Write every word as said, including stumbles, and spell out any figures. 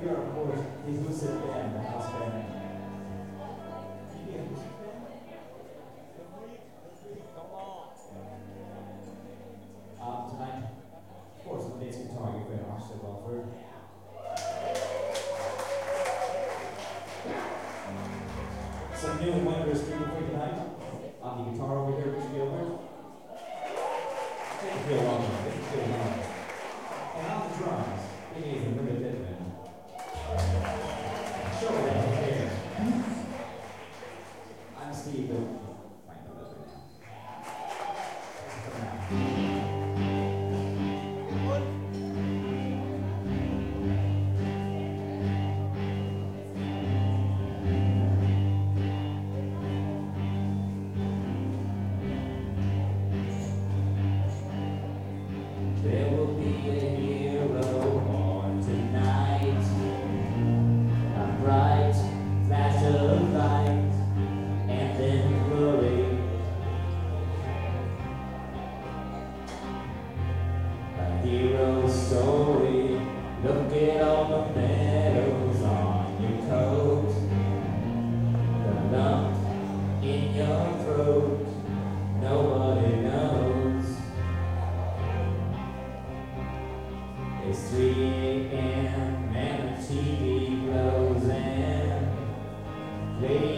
We are, of course, the Lucid Band, the house band. You be a Lucid Band? Uh, tonight, of course, on bass guitar, your friend Arshad Welford. Some new and wondrous people for tonight. On the guitar over here, Rich Gilbert. Thank you, Phil Wellman. Thank you, Phil Wellman. And on the drums, it is Linda Pittman. Show me that over here. I'm Steve. Might know that right now. There will be a hero born tonight, a bright flash of light, and then glory. A hero's story. Look at all the medals on your coat, the lump in your throat. Nobody knows. It's three a m and the T V glows and plays.